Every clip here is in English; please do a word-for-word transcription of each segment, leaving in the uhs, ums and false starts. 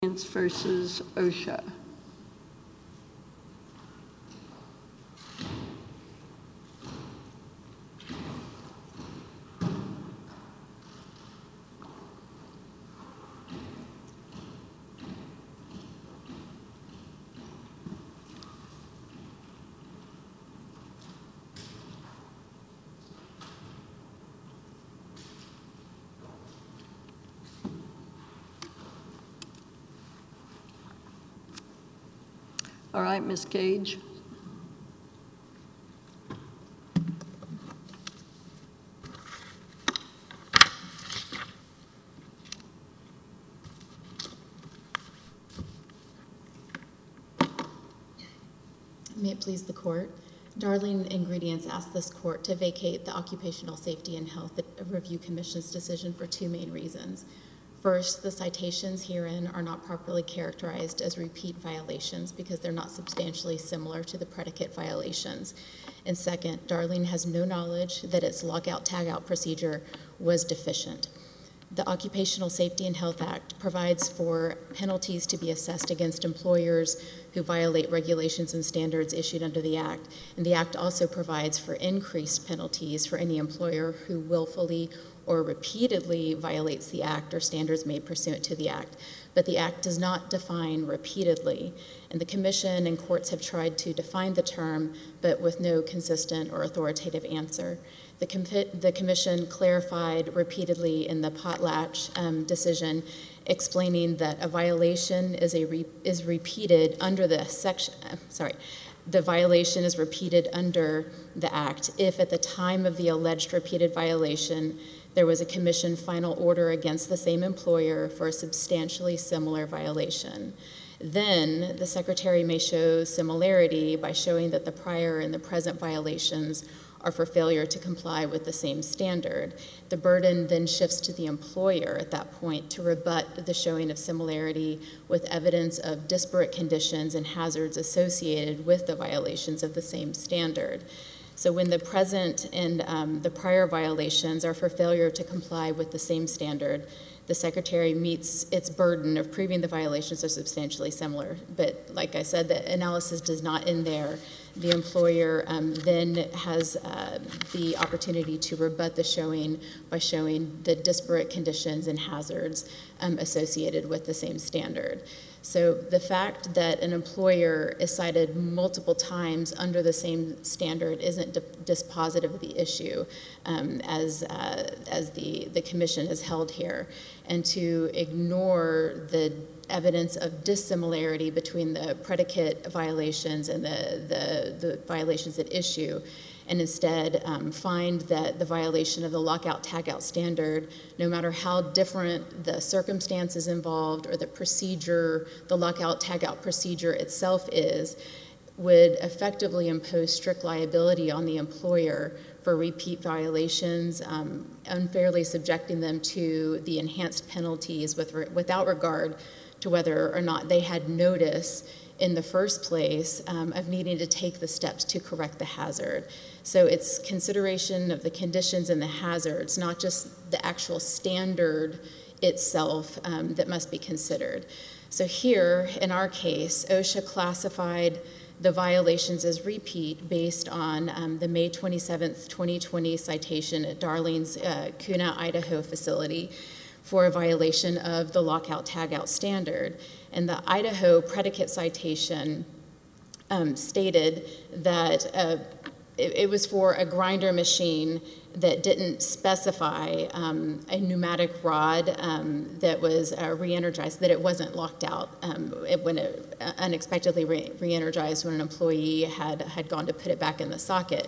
versus OSHA. All right, Miz Gage. May it please the court. Darling Ingredients asked this court to vacate the Occupational Safety and Health Review Commission's decision for two main reasons. First, the citations herein are not properly characterized as repeat violations because they're not substantially similar to the predicate violations. And second, Darling has no knowledge that its lockout-tagout procedure was deficient. The Occupational Safety and Health Act provides for penalties to be assessed against employers who violate regulations and standards issued under the Act. And the Act also provides for increased penalties for any employer who willfully or repeatedly violates the Act or standards made pursuant to the Act. But the Act does not define repeatedly, and the Commission and courts have tried to define the term, but with no consistent or authoritative answer. The, com the Commission clarified repeatedly in the Potlatch um, decision, explaining that a violation is, a re is repeated under the section, uh, sorry, the violation is repeated under the Act if at the time of the alleged repeated violation there was a Commission final order against the same employer for a substantially similar violation. Then the Secretary may show similarity by showing that the prior and the present violations are for failure to comply with the same standard. The burden then shifts to the employer at that point to rebut the showing of similarity with evidence of disparate conditions and hazards associated with the violations of the same standard. So when the present and um, the prior violations are for failure to comply with the same standard, the Secretary meets its burden of proving the violations are substantially similar. But like I said, the analysis does not end there. The employer um, then has uh, the opportunity to rebut the showing by showing the disparate conditions and hazards um, associated with the same standard. So the fact that an employer is cited multiple times under the same standard isn't dispositive of the issue, um, as, uh, as the, the Commission has held here. And to ignore the evidence of dissimilarity between the predicate violations and the, the, the violations at issue, and instead um, find that the violation of the lockout-tagout standard, no matter how different the circumstances involved or the procedure, the lockout-tagout procedure itself is, would effectively impose strict liability on the employer for repeat violations, um, unfairly subjecting them to the enhanced penalties with re without regard to whether or not they had notice in the first place um, of needing to take the steps to correct the hazard. So it's consideration of the conditions and the hazards, not just the actual standard itself um, that must be considered. So here, in our case, OSHA classified the violations as repeat based on um, the May twenty-seventh, twenty twenty citation at Darling's uh, Kuna, Idaho facility for a violation of the lockout-tagout standard. And the Idaho predicate citation um, stated that uh, it, it was for a grinder machine that didn't specify um, a pneumatic rod um, that was uh, re-energized, that it wasn't locked out um, it, when it uh, unexpectedly re-energized when an employee had, had gone to put it back in the socket.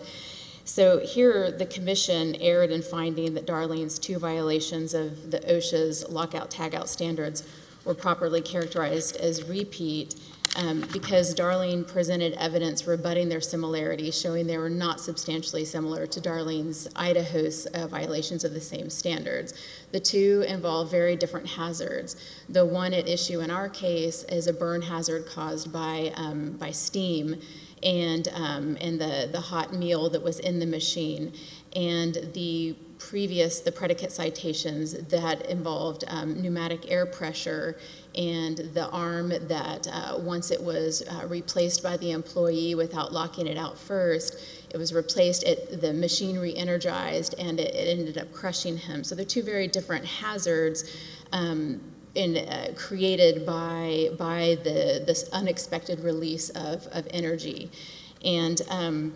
So here the Commission erred in finding that Darling's two violations of the OSHA's lockout-tagout standards were properly characterized as repeat um, because Darling presented evidence rebutting their similarities, showing they were not substantially similar to Darling's Idaho's uh, violations of the same standards. The two involve very different hazards. The one at issue in our case is a burn hazard caused by, um, by steam and, um, and the, the hot meal that was in the machine. And the previous, the predicate citations that involved um, pneumatic air pressure and the arm that uh, once it was uh, replaced by the employee without locking it out first, it was replaced, it, the machine re-energized, and it, it ended up crushing him. So they're two very different hazards um, in, uh, created by, by the, this unexpected release of, of energy. And um,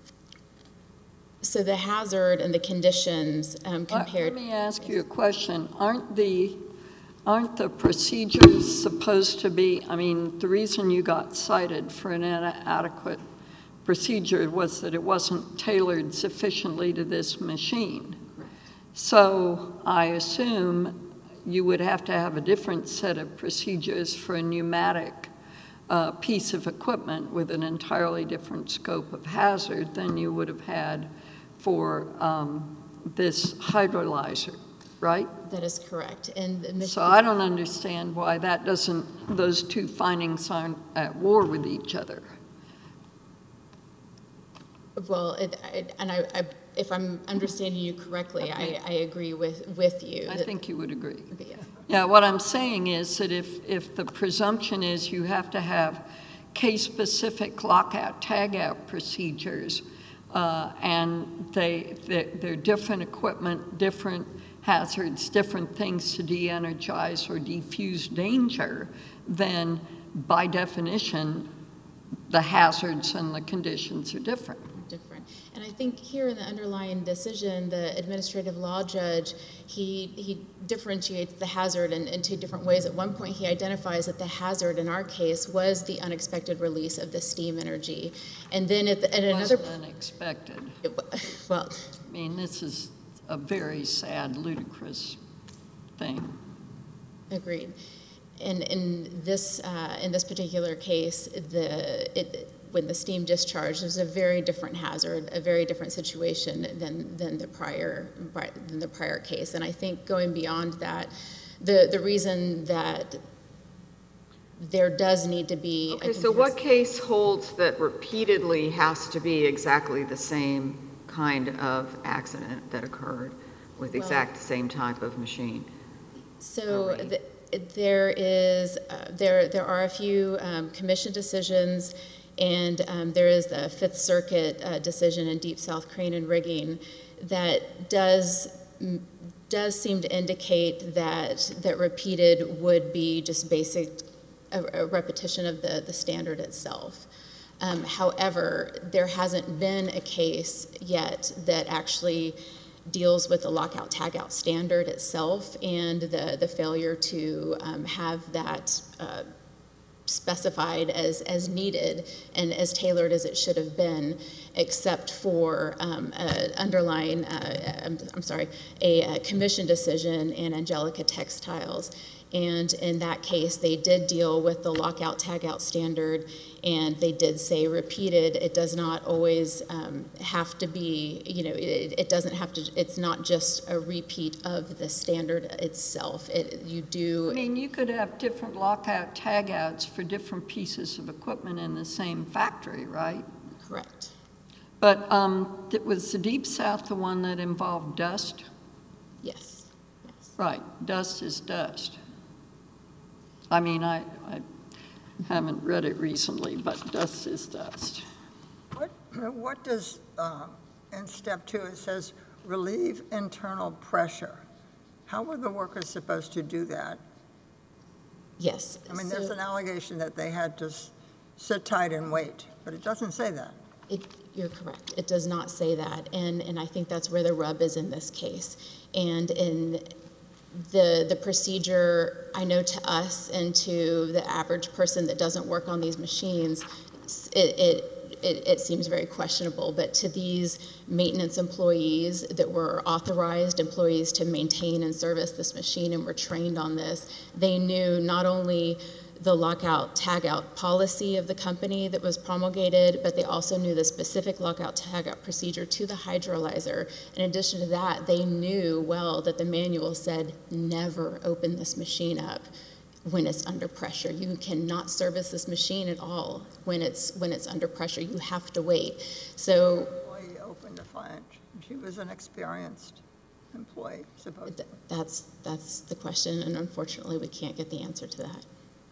so the hazard and the conditions um, compared... Let me ask you a question. Aren't the, aren't the procedures supposed to be, I mean, the reason you got cited for an inadequate procedure was that it wasn't tailored sufficiently to this machine. So I assume you would have to have a different set of procedures for a pneumatic uh, piece of equipment with an entirely different scope of hazard than you would have had for um, this hydrolyzer, right? That is correct. And the so I don't understand why that doesn't, those two findings aren't at war with each other. Well, it, I, and I, I, if I'm understanding you correctly, okay. I, I agree with, with you. I that, think you would agree. Okay, yeah. Yeah, what I'm saying is that if, if the presumption is you have to have case-specific lockout, tagout procedures, uh, and they, they're, they're different equipment, different hazards, different things to de-energize or defuse danger, then by definition, the hazards and the conditions are different. Different. And I think here in the underlying decision, the administrative law judge, he, he differentiates the hazard in, in two different ways. At one point, he identifies that the hazard in our case was the unexpected release of the steam energy. And then at, the, at it another... It wasn't unexpected. It, well... I mean, this is a very sad, ludicrous thing. Agreed. And in this, uh, in this particular case, the... It, when the steam discharged, it was a very different hazard, a very different situation than, than, the, prior, than the prior case. And I think going beyond that, the, the reason that there does need to be... Okay, so what case holds that repeatedly has to be exactly the same kind of accident that occurred with the well, exact same type of machine? So the, there is, uh, there, there are a few um, commission decisions. And um, there is the Fifth Circuit uh, decision in Deep South Crane and Rigging that does does seem to indicate that that repeated would be just basic a, a repetition of the the standard itself. Um, however, there hasn't been a case yet that actually deals with the lockout tagout standard itself and the the failure to um, have that. Uh, specified as, as needed and as tailored as it should have been, except for um, a underlying, uh, I'm, I'm sorry, a, a commission decision in Angelica Textiles. And in that case, they did deal with the lockout tagout standard, and they did say repeated. It does not always um, have to be, you know, it, it doesn't have to, it's not just a repeat of the standard itself. It, you do. I mean, you could have different lockout tagouts for different pieces of equipment in the same factory, right? Correct. But um, was the Deep South the one that involved dust? Yes. Yes. Right. Dust is dust. I mean, I, I haven't read it recently, but dust is dust. What, what does, uh, in step two, it says relieve internal pressure. How were the workers supposed to do that? Yes. I mean, so there's an allegation that they had to sit tight and wait, but it doesn't say that. It, you're correct. It does not say that, and, and I think that's where the rub is in this case. And in the the procedure, I know to us and to the average person that doesn't work on these machines, it, it, it, it seems very questionable. But to these maintenance employees that were authorized employees to maintain and service this machine and were trained on this, they knew not only the lockout tagout policy of the company that was promulgated, but they also knew the specific lockout tagout procedure to the hydrolyzer. In addition to that, they knew well that the manual said never open this machine up when it's under pressure. You cannot service this machine at all when it's when it's under pressure. You have to wait. So The employee opened a flange. She was inexperienced. employee supposed to? Th- That's, that's the question, and unfortunately, we can't get the answer to that.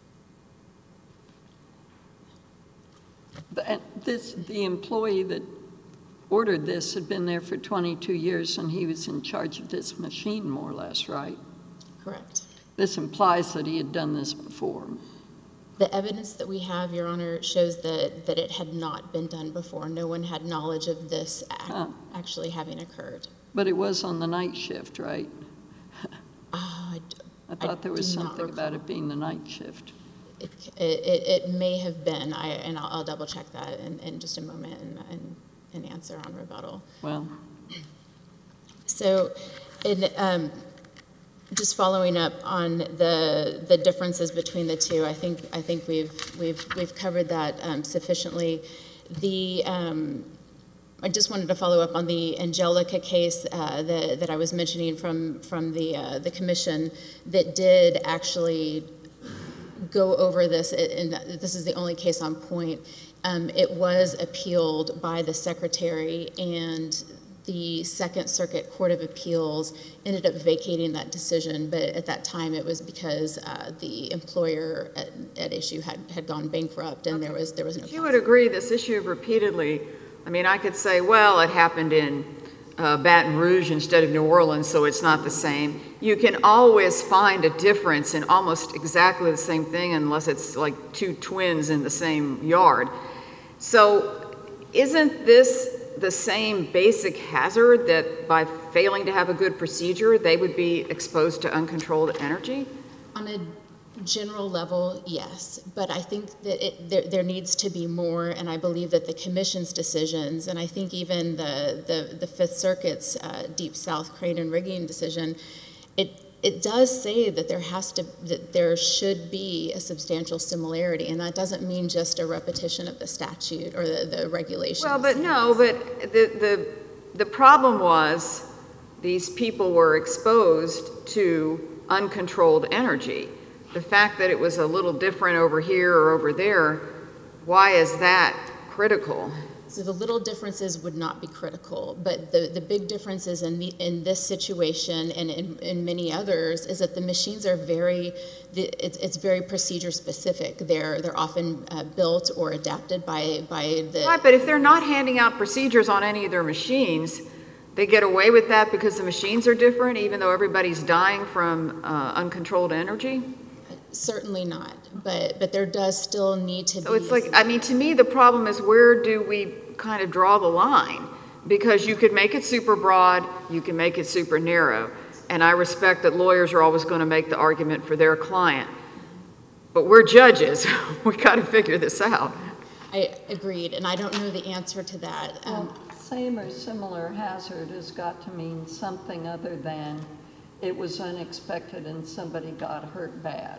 The- and This, the employee that ordered this had been there for twenty-two years, and he was in charge of this machine, more or less, right? Correct. This implies that he had done this before. The evidence that we have, Your Honor, shows that, that it had not been done before. No one had knowledge of this act Huh. actually having occurred. But it was on the night shift, right? Uh, I d- I thought there was do not something about recall. it being the night shift. It, it, it may have been, I, and I'll, I'll double check that in, in just a moment and, and, and answer on rebuttal. Well, So, in, um, just following up on the the differences between the two, I think I think we've we've we've covered that um, sufficiently. The um, I just wanted to follow up on the Angelica case uh, that that I was mentioning from from the uh, the commission that did actually go over this, and this is the only case on point. Um, it was appealed by the secretary, and the Second Circuit Court of Appeals ended up vacating that decision, but at that time it was because uh, the employer at, at issue had, had gone bankrupt, and there was there was no. You would agree this issue repeatedly, I mean, I could say, well, it happened in uh, Baton Rouge instead of New Orleans, so it's not the same. You can always find a difference in almost exactly the same thing unless it's like two twins in the same yard. So isn't this the same basic hazard that by failing to have a good procedure, they would be exposed to uncontrolled energy? On a general level, yes, but I think that it, there, there needs to be more, and I believe that the commission's decisions, and I think even the, the, the Fifth Circuit's uh, Deep South crane and rigging decision, it it does say that there has to, that there should be a substantial similarity, and that doesn't mean just a repetition of the statute or the, the regulations. Well, but no, but the, the, the problem was these people were exposed to uncontrolled energy. The fact that it was a little different over here or over there, why is that critical? So the little differences would not be critical, but the, the big differences in the, in this situation and in, in many others is that the machines are very, the, it's, it's very procedure specific. They're they're often uh, built or adapted by by the. Right, but if they're not handing out procedures on any of their machines, they get away with that because the machines are different, even though everybody's dying from uh, uncontrolled energy? Certainly not, but but there does still need to be. So it's like, I mean, to me, the problem is where do we kind of draw the line? Because you could make it super broad, you can make it super narrow, and I respect that lawyers are always going to make the argument for their client. But we're judges, we got to figure this out. I agreed, and I don't know the answer to that. Um, well, same or similar hazard has got to mean something other than it was unexpected and somebody got hurt bad.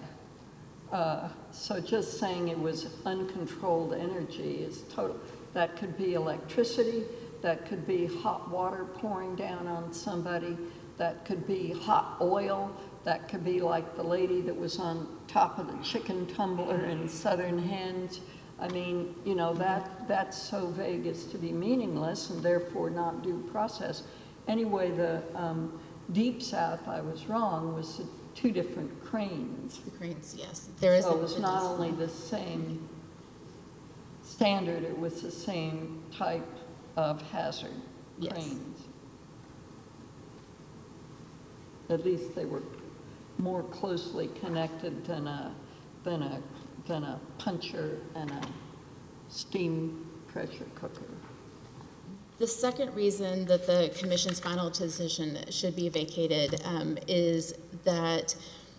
Uh, so just saying it was uncontrolled energy is total. That could be electricity, that could be hot water pouring down on somebody, that could be hot oil, that could be like the lady that was on top of the chicken tumbler in Southern Hens. I mean, you know, that that's so vague as to be meaningless and therefore not due process. Anyway, the um, Deep South, I was wrong, was two different cranes. the cranes, yes, there is. So a- it was not only the same standard, it was the same type of hazard Yes. cranes. At least they were more closely connected than a, than a, than a puncher and a steam pressure cooker. The second reason that the commission's final decision should be vacated um, is that,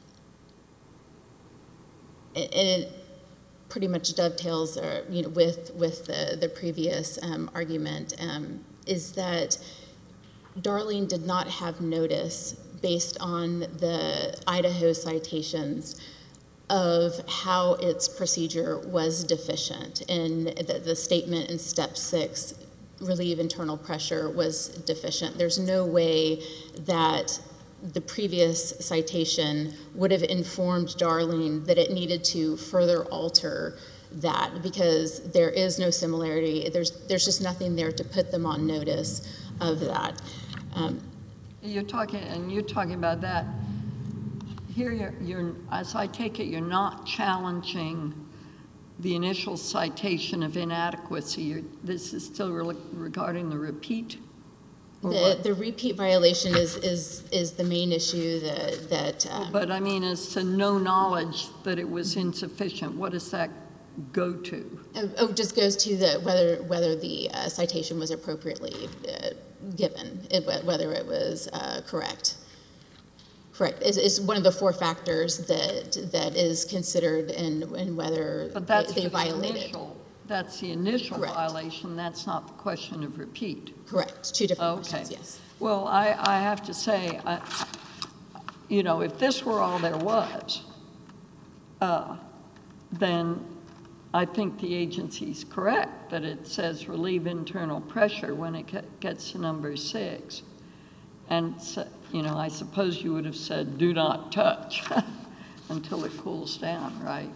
and it pretty much dovetails, or, you know, with with the the previous um, argument, um, is that Darling did not have notice based on the Idaho citations of how its procedure was deficient, and the, the statement in step six, relieve internal pressure, was deficient. There's no way that the previous citation would have informed Darling that it needed to further alter that, because there is no similarity. There's there's just nothing there to put them on notice of that. Um, you're talking, and you're talking about that. Here, you're, you're, as I take it, you're not challenging the initial citation of inadequacy. You're, this is still re regarding the repeat? The, the repeat violation is, is, is the main issue that, that um, But I mean, as to no knowledge that it was insufficient, what does that go to? oh, oh, just goes to the whether whether the uh, citation was appropriately uh, given, it, whether it was uh, correct. Correct is, is one of the four factors that that is considered in, in whether But that's they, they the violated. initial, that's the initial Correct. violation. That's not the question of repeat. Correct. Two different Okay. questions. Yes. Well, I, I have to say, I, you know, if this were all there was, uh, then I think the agency's correct that it says relieve internal pressure when it gets to number six. And, so, you know, I suppose you would have said do not touch until it cools down, right?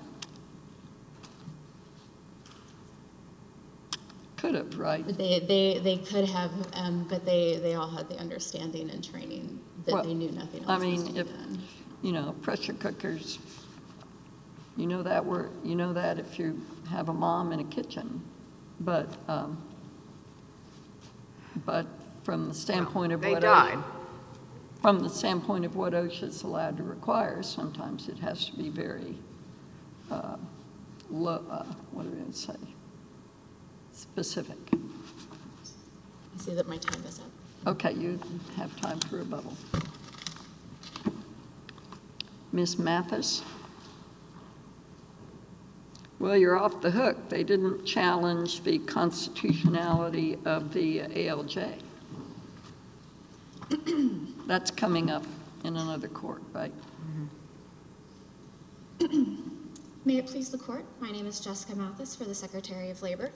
Could have, right? They, they, they could have, um, but they, they all had the understanding and training that Well, they knew nothing else I was mean, to be if, done. you know, pressure cookers, you know that word, you know that if you have a mom in a kitchen, but, um, but from the standpoint of They what died. from the standpoint of what OSHA's allowed to require, sometimes it has to be very, uh, low, uh, what do I say, specific. I see that my time is up. Okay, you have time for rebuttal. Miz Mathis? Well, you're off the hook. They didn't challenge the constitutionality of the A L J. That's coming up in another court, right? May it please the court, my name is Jessica Mathis for the Secretary of Labor.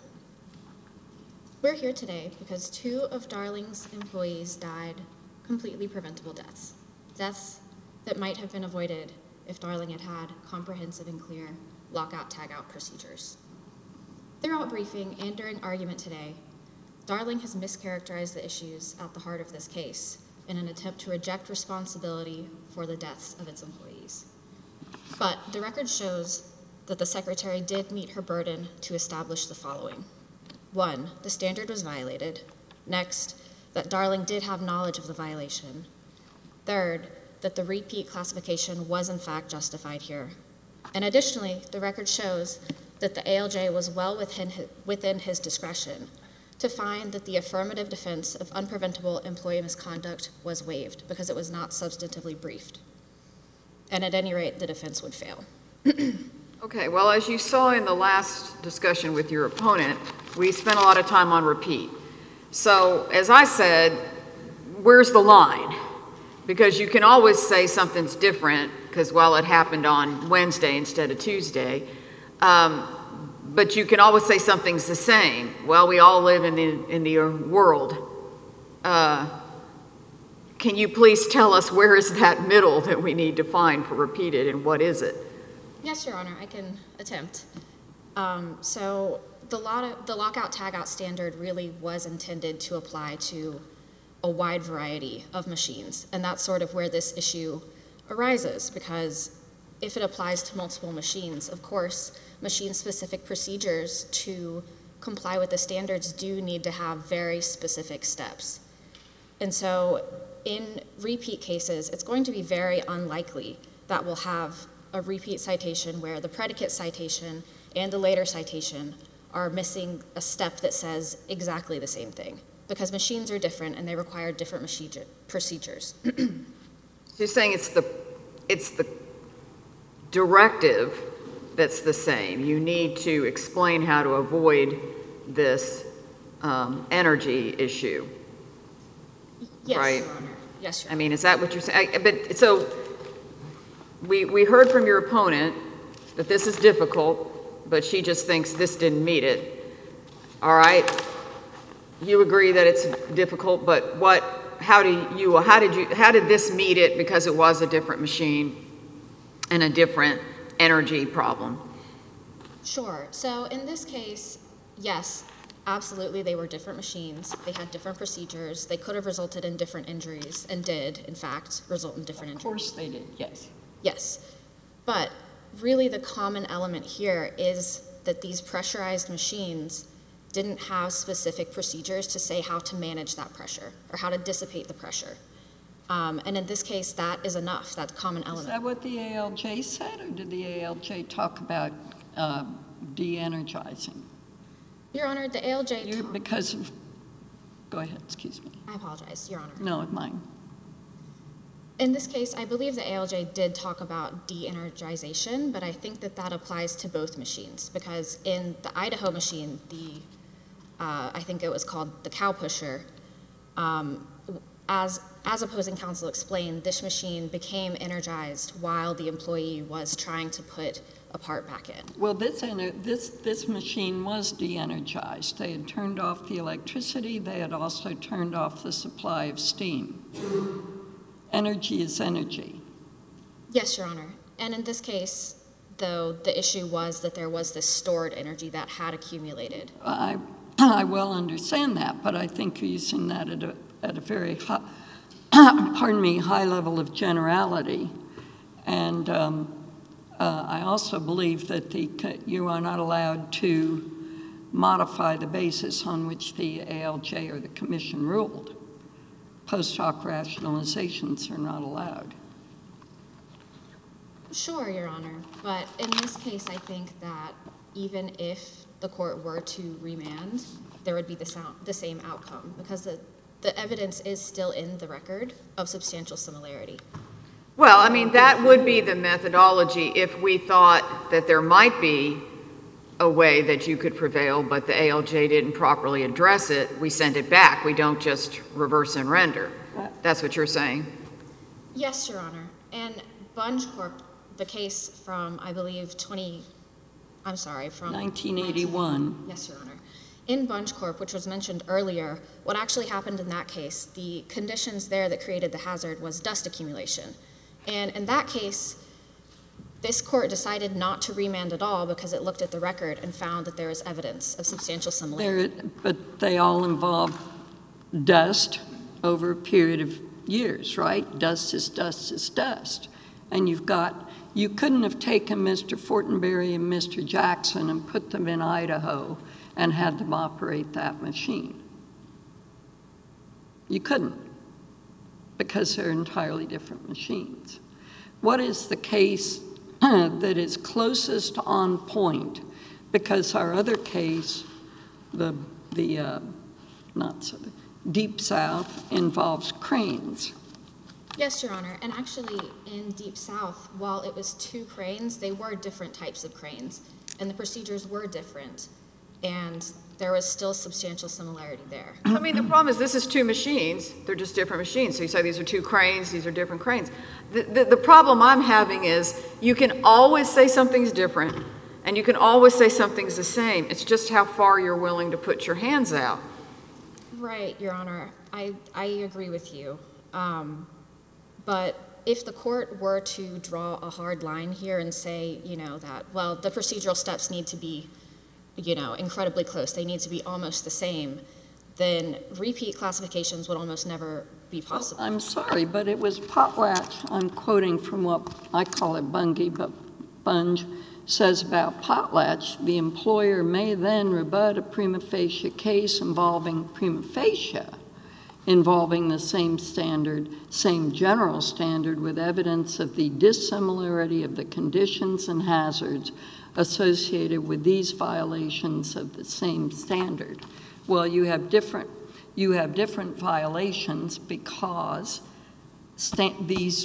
We're here today because two of Darling's employees died completely preventable deaths. Deaths that might have been avoided if Darling had had comprehensive and clear lockout-tagout procedures. Throughout briefing and during argument today, Darling has mischaracterized the issues at the heart of this case in an attempt to reject responsibility for the deaths of its employees. But the record shows that the Secretary did meet her burden to establish the following. One, the standard was violated. Next, that Darling did have knowledge of the violation. Third, that the repeat classification was in fact justified here. And additionally, the record shows that the A L J was well within his, within his discretion to find that the affirmative defense of unpreventable employee misconduct was waived because it was not substantively briefed. And at any rate, the defense would fail. Okay, well, as you saw in the last discussion with your opponent, we spent a lot of time on repeat. So, as I said, where's the line? Because you can always say something's different because, well, it happened on Wednesday instead of Tuesday. Um, but you can always say something's the same. Well, we all live in the, in the world. Uh, can you please tell us where is that middle that we need to find for repeated and what is it? Yes, Your Honor, I can attempt. Um, so the, lot the lockout-tagout standard really was intended to apply to a wide variety of machines, and that's sort of where this issue arises, because if it applies to multiple machines, of course, machine-specific procedures to comply with the standards do need to have very specific steps. And so in repeat cases, it's going to be very unlikely that we'll have a repeat citation where the predicate citation and the later citation are missing a step that says exactly the same thing, because machines are different and they require different procedures. So you're saying it's the, it's the directive that's the same. You need to explain how to avoid this um, energy issue. Yes, Right. Your Honor. Yes, Your I Honor. mean, is that what you're saying? I- But so we, we heard from your opponent that this is difficult, but she just thinks this didn't meet it. All right. You agree that it's difficult, but what, how do you, how did you, how did this meet it because it was a different machine and a different energy problem? Sure. So in this case, yes, Absolutely, they were different machines. They had different procedures. They could have resulted in different injuries and did, in fact, result in different Of injuries. course they did, yes. Yes. But really the common element here is that these pressurized machines didn't have specific procedures to say how to manage that pressure or how to dissipate the pressure. Um, and in this case, that is enough, that common Is element. that what the A L J said, or did the A L J talk about uh, de-energizing? Your Honor, the A L J... You, because of, go ahead, excuse me. I apologize, Your Honor. No, mine. In this case, I believe the A L J did talk about de-energization, but I think that that applies to both machines, because in the Idaho machine, the, uh, I think it was called the cow pusher, um, as, as opposing counsel explained, this machine became energized while the employee was trying to put a part back in. Well, this, ener- this, this machine was de-energized. They had turned off the electricity. They had also turned off the supply of steam. Energy is energy. Yes, Your Honor. And in this case, though, the issue was that there was this stored energy that had accumulated. I, I well understand that, but I think you're using that at a, at a very high, pardon me, high level of generality. And um, uh, I also believe that the, you are not allowed to modify the basis on which the A L J or the Commission ruled. Post hoc rationalizations are not allowed. Sure, Your Honor, but in this case, I think that even if the court were to remand, there would be the, sound, the same outcome, because the, the evidence is still in the record of substantial similarity. Well, I mean, that would be the methodology if we thought that there might be a way that you could prevail, but the A L J didn't properly address it. We send it back. We don't just reverse and render. That's what you're saying? Yes, Your Honor. And Bunge Corp, the case from, I believe, twenty, I'm sorry, from nineteen eighty-one. Yes, Your Honor. In Bunge Corp, which was mentioned earlier, what actually happened in that case, the conditions there that created the hazard was dust accumulation. And in that case, this court decided not to remand at all because it looked at the record and found that there is evidence of substantial similarity. There, but they all involve dust over a period of years, right? Dust is dust is dust. And you've got, you couldn't have taken Mister Fortenberry and Mister Jackson and put them in Idaho and had them operate that machine. You couldn't, because they're entirely different machines. What is the case that is closest on point? Because our other case, the, the uh, not so, Deep South, involves cranes. Yes, Your Honor. And actually, in Deep South, while it was two cranes, they were different types of cranes, and the procedures were different, and there was still substantial similarity there. I mean, the problem is this is two machines. They're just different machines. So you say these are two cranes, these are different cranes. The, the, the problem I'm having is you can always say something's different, and you can always say something's the same. It's just how far you're willing to put your hands out. Right, Your Honor. I, I agree with you. Um, but if the court were to draw a hard line here and say, you know, that, well, the procedural steps need to be, you know, incredibly close, they need to be almost the same, then repeat classifications would almost never be possible. I'm sorry, but it was Potlatch, I'm quoting from what I call it Bungie, but Bunge says about Potlatch, the employer may then rebut a prima facie case involving prima facie, involving the same standard, same general standard with evidence of the dissimilarity of the conditions and hazards associated with these violations of the same standard. Well, you have different, you have different violations because sta- these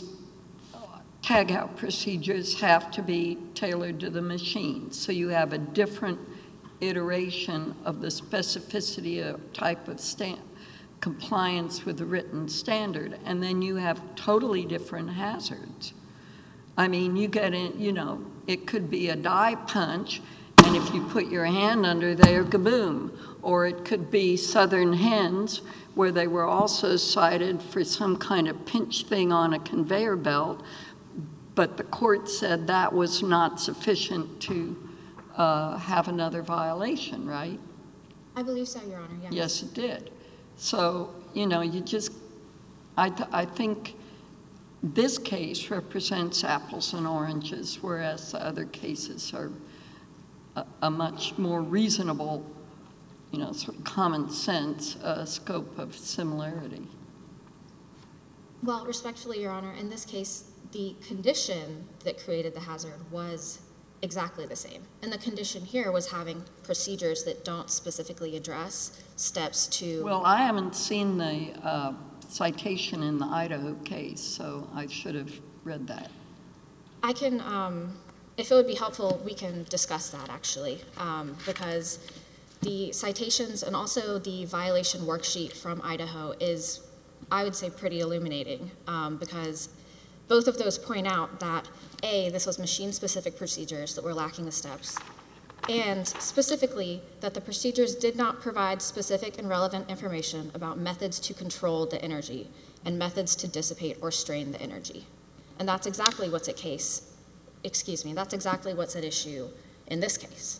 tag-out procedures have to be tailored to the machine. So you have a different iteration of the specificity of type of stand, compliance with the written standard, and then you have totally different hazards. I mean, you get in, you know, it could be a die punch, and if you put your hand under there, kaboom. Or it could be Southern hens, where they were also cited for some kind of pinch thing on a conveyor belt, but the court said that was not sufficient to uh, have another violation, right? I believe so, Your Honor, yes. Yes, it did. So, you know, you just, I, th- I think this case represents apples and oranges, whereas the other cases are a, a much more reasonable, you know, sort of common sense uh, scope of similarity. Well, respectfully, Your Honor, in this case, the condition that created the hazard was exactly the same. And the condition here was having procedures that don't specifically address steps to... Well, I haven't seen the uh, citation in the Idaho case, so I should have read that. I can, um, if it would be helpful, we can discuss that, actually, um, because the citations and also the violation worksheet from Idaho is, I would say, pretty illuminating, um, because both of those point out that, A, this was machine-specific procedures that were lacking the steps, and specifically that the procedures did not provide specific and relevant information about methods to control the energy and methods to dissipate or strain the energy. And that's exactly what's at case, excuse me, that's exactly what's at issue in this case.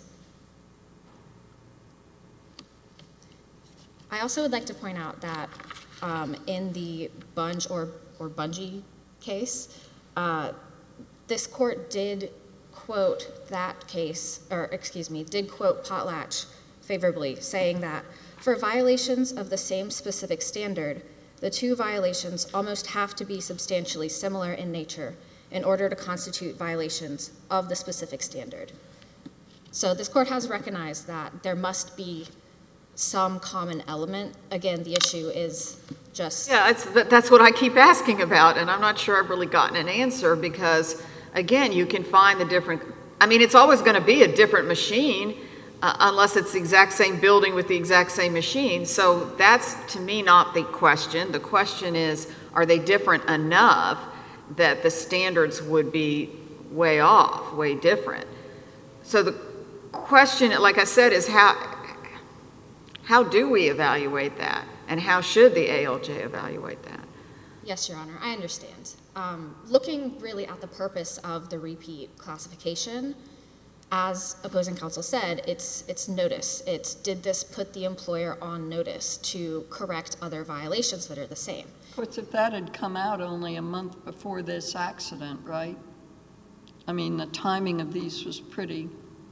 I also would like to point out that um, in the Bunge or, or Bungie case, uh, this court did quote that case, or excuse me, did quote Potlatch favorably, saying that for violations of the same specific standard, the two violations almost have to be substantially similar in nature in order to constitute violations of the specific standard. So this court has recognized that there must be some common element. Again, the issue is just... Yeah, it's, that's what I keep asking about, and I'm not sure I've really gotten an answer because, again, you can find the different... I mean, it's always going to be a different machine uh, unless it's the exact same building with the exact same machine. So that's, to me, not the question. The question is, are they different enough that the standards would be way off, way different? So the question, like I said, is how... How do we evaluate that? And how should the A L J evaluate that? Yes, Your Honor, I understand. Um, looking really at the purpose of the repeat classification, as opposing counsel said, it's, it's notice. It's did this put the employer on notice to correct other violations that are the same? Of course, if that had come out only a month before this accident, right? I mean, the timing of these was pretty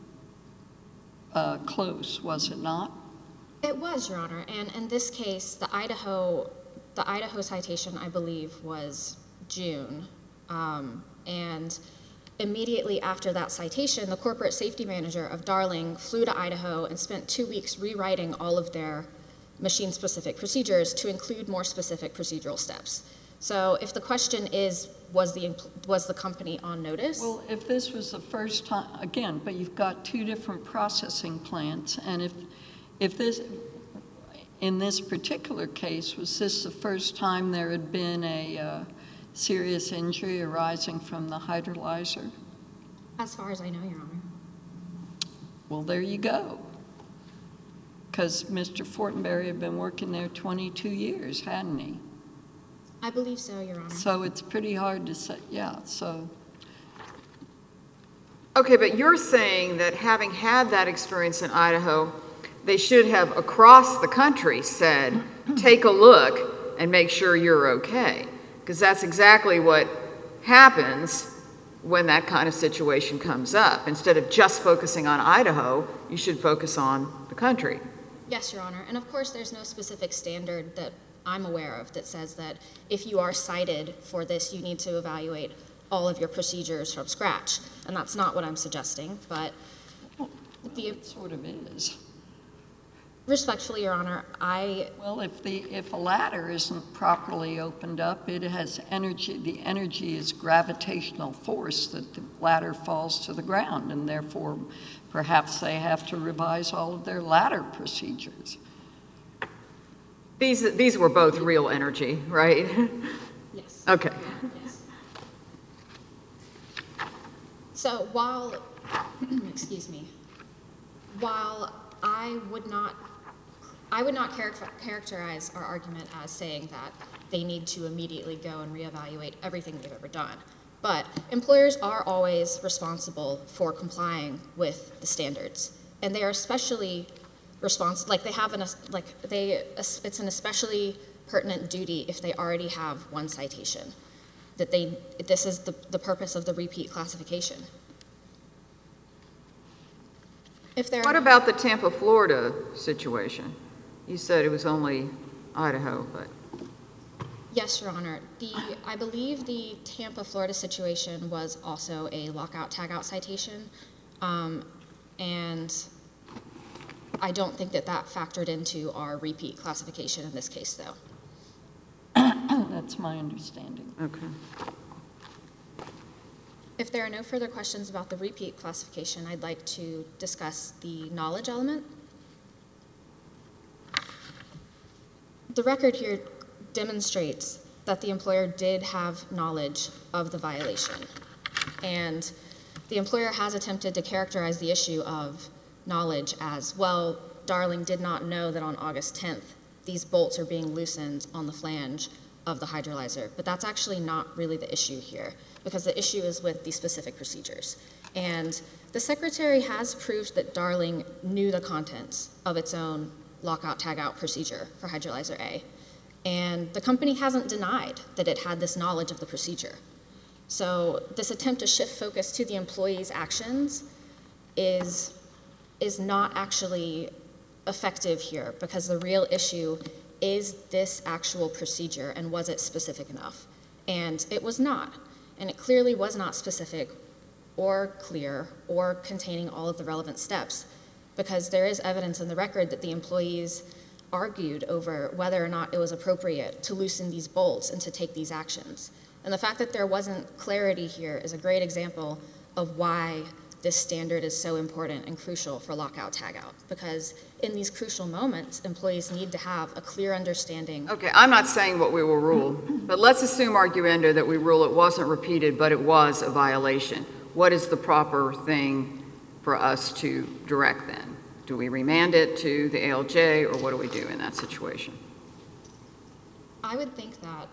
uh, close, was it not? It was, Your Honor, and in this case, the Idaho, the Idaho citation, I believe, was June, um, and immediately after that citation, the corporate safety manager of Darling flew to Idaho and spent two weeks rewriting all of their machine-specific procedures to include more specific procedural steps. So if the question is, was the, was the company on notice? Well, if this was the first time, again, but you've got two different processing plants, and if If this, in this particular case, was this the first time there had been a uh, serious injury arising from the hydrolyzer? As far as I know, Your Honor. Well, there you go. Because Mister Fortenberry had been working there twenty-two years, hadn't he? I believe so, Your Honor. So it's pretty hard to say, yeah, so. Okay, but you're saying that having had that experience in Idaho, they should have across the country said, take a look and make sure you're okay. Because that's exactly what happens when that kind of situation comes up. Instead of just focusing on Idaho, you should focus on the country. Yes, Your Honor. And of course, there's no specific standard that I'm aware of that says that if you are cited for this, you need to evaluate all of your procedures from scratch. And that's not what I'm suggesting, but the... It sort of is. Respectfully, Your Honor, I... Well, if the if a ladder isn't properly opened up, it has energy. The energy is gravitational force that the ladder falls to the ground, and therefore, perhaps they have to revise all of their ladder procedures. These these were both real energy, right? Yes. Okay. Yes. So while, excuse me, while I would not I would not char characterize our argument as saying that they need to immediately go and reevaluate everything they've ever done. But employers are always responsible for complying with the standards. And they are especially response, like they have an, like they, it's an especially pertinent duty if they already have one citation, that they, this is the, the purpose of the repeat classification. If there What about the Tampa, Florida situation? You said it was only Idaho, but. Yes, Your Honor. The, I believe the Tampa, Florida situation was also a lockout tagout citation. Um, and I don't think that that factored into our repeat classification in this case, though. That's my understanding. Okay. If there are no further questions about the repeat classification, I'd like to discuss the knowledge element. The record here demonstrates that the employer did have knowledge of the violation. And the employer has attempted to characterize the issue of knowledge as, well, Darling did not know that on August tenth, these bolts are being loosened on the flange of the hydrolyzer. But that's actually not really the issue here, because the issue is with the specific procedures. And the Secretary has proved that Darling knew the contents of its own lockout tagout procedure for hydrolyzer A. And the company hasn't denied that it had this knowledge of the procedure. So this attempt to shift focus to the employee's actions is, is not actually effective here, because the real issue is this actual procedure, and was it specific enough? And it was not. And it clearly was not specific or clear or containing all of the relevant steps, because there is evidence in the record that the employees argued over whether or not it was appropriate to loosen these bolts and to take these actions. And the fact that there wasn't clarity here is a great example of why this standard is so important and crucial for lockout tagout, because in these crucial moments, employees need to have a clear understanding. Okay, I'm not saying what we will rule, but let's assume arguendo that we rule it wasn't repeated, but it was a violation. What is the proper thing for us to direct then? Do we remand it to the A L J, or what do we do in that situation? I would think that,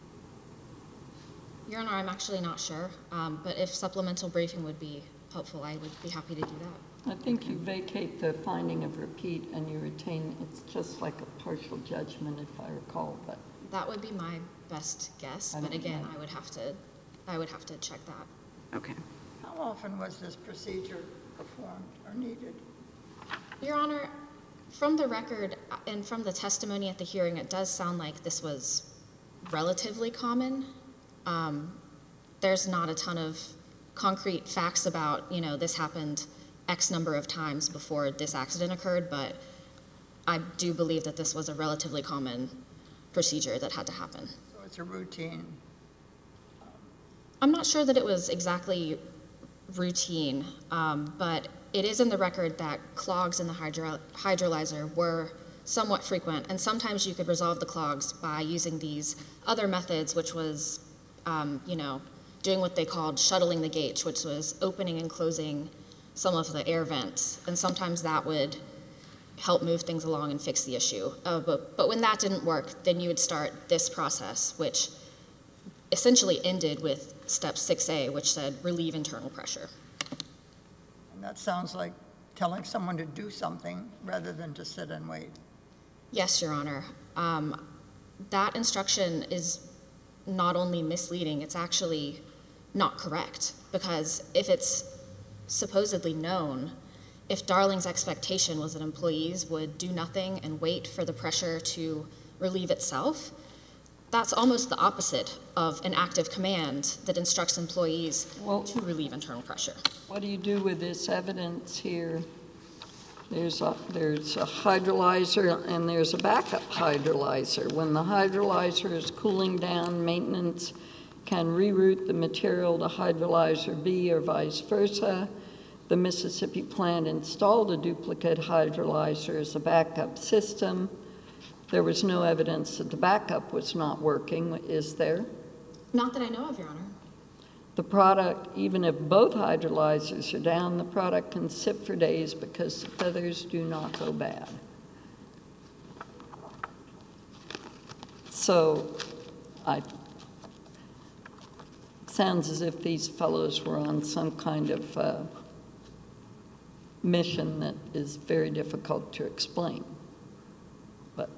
Your Honor, I'm actually not sure, um, but if supplemental briefing would be helpful, I would be happy to do that. I think you vacate the finding of repeat and you retain, it's just like a partial judgment if I recall, but. That would be my best guess, I but don't again, know. I would have to, I would have to check that. Okay. How often was this procedure performed or needed? Your Honor, from the record uh, and from the testimony at the hearing, it does sound like this was relatively common. Um, there's not a ton of concrete facts about, you know, this happened X number of times before this accident occurred, but I do believe that this was a relatively common procedure that had to happen. So it's a routine. I'm not sure that it was exactly routine, um, but it is in the record that clogs in the hydro hydrolyzer were somewhat frequent, and sometimes you could resolve the clogs by using these other methods, which was, um, you know, doing what they called shuttling the gauge, which was opening and closing some of the air vents, and sometimes that would help move things along and fix the issue. Uh, but, but when that didn't work, then you would start this process, which essentially ended with step six A, which said relieve internal pressure. And that sounds like telling someone to do something rather than to sit and wait. Yes, Your Honor. Um, that instruction is not only misleading, it's actually not correct, because if it's supposedly known, if Darling's expectation was that employees would do nothing and wait for the pressure to relieve itself, that's almost the opposite of an active command that instructs employees Well, to relieve internal pressure. What do you do with this evidence here? There's a, there's a hydrolyzer and there's a backup hydrolyzer. When the hydrolyzer is cooling down, maintenance can reroute the material to hydrolyzer B or vice versa. The Mississippi plant installed a duplicate hydrolyzer as a backup system. There was no evidence that the backup was not working, is there? Not that I know of, Your Honor. The product, even if both hydrolyzers are down, the product can sit for days because the feathers do not go bad. So, I, sounds as if these fellows were on some kind of uh, mission that is very difficult to explain. But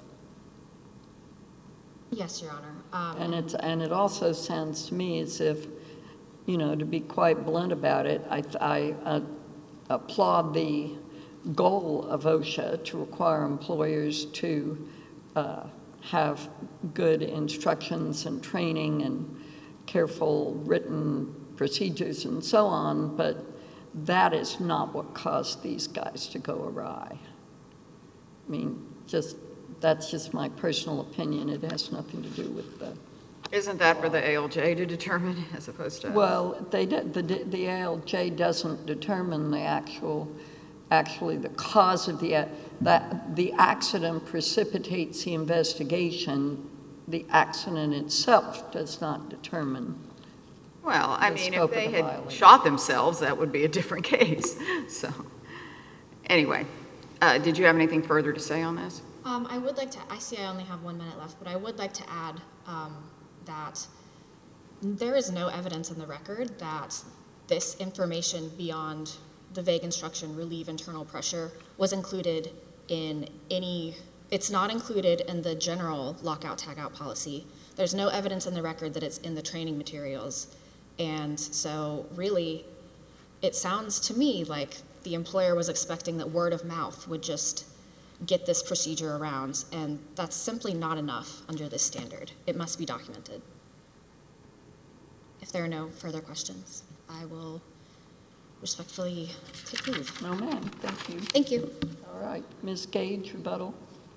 Yes, Your Honor. Um, and it's and it also sounds to me as if, you know, to be quite blunt about it, I I uh, applaud the goal of OSHA to require employers to uh, have good instructions and training and careful written procedures and so on, but that is not what caused these guys to go awry. I mean, just that's just my personal opinion. It has nothing to do with the. Isn't that for the A L J to determine as opposed to us? Well, they did, the the A L J doesn't determine the actual, actually the cause of the that the accident precipitates the investigation. The accident itself does not determine. Well, I the mean, scope if of they the had violation. shot themselves, that would be a different case. So, anyway, uh, did you have anything further to say on this? Um, I would like to, I see I only have one minute left, but I would like to add um, that there is no evidence in the record that this information beyond the vague instruction, relieve internal pressure, was included in any, it's not included in the general lockout tagout policy. There's no evidence in the record that it's in the training materials. And so really, it sounds to me like the employer was expecting that word of mouth would just get this procedure around, and that's simply not enough under this standard. It must be documented. If there are no further questions, I will respectfully take leave. No, ma'am. Thank you. Thank you. All right, Miz Gage, rebuttal.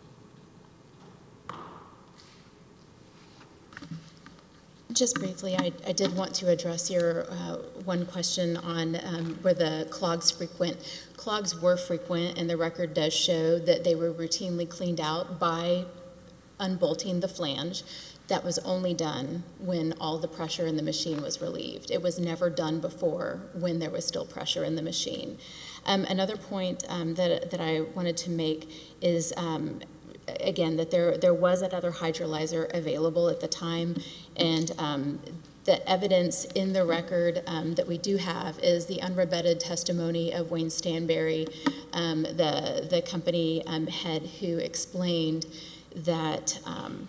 Just briefly, I, I did want to address your uh, one question on um, were the clogs frequent. Clogs were frequent, and the record does show that they were routinely cleaned out by unbolting the flange. That was only done when all the pressure in the machine was relieved. It was never done before when there was still pressure in the machine. Um, another point um, that, that I wanted to make is um, again, that there, there was another hydrolyzer available at the time, and um, the evidence in the record um, that we do have is the unrebutted testimony of Wayne Stanberry, um, the, the company um, head, who explained that um,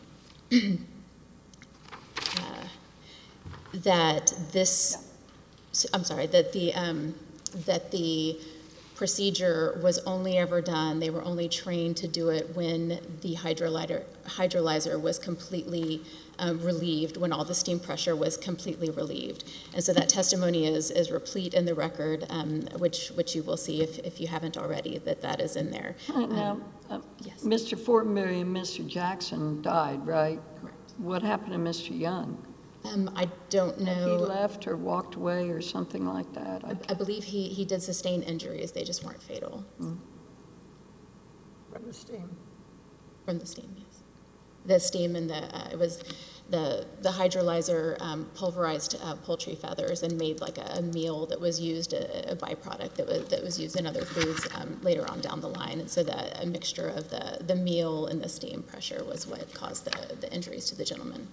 uh, that this, I'm sorry, that the, um, that the procedure was only ever done, they were only trained to do it when the hydrolyzer, hydrolyzer was completely um, relieved, when all the steam pressure was completely relieved. And so that testimony is, is replete in the record, um, which, which you will see if, if you haven't already, that that is in there. Uh, Now, Um, uh, yes. Mister Fortenberry and Mister Jackson died, right? Correct. What happened to Mister Young? Um, I don't Had he know. left or walked away or something like that? I- I, I believe he, he did sustain injuries, they just weren't fatal From the steam. from the steam, yes. The steam and the, uh, it was, the, the hydrolyzer um, pulverized uh, poultry feathers and made like a, a meal that was used, a, a byproduct that was, that was used in other foods um, later on down the line. And so that a mixture of the, the meal and the steam pressure was what caused the, the injuries to the gentleman.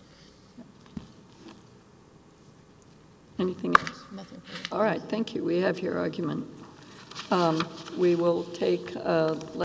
Anything else? Nothing further. All right, thank you. We have your argument. Um, We will take. uh,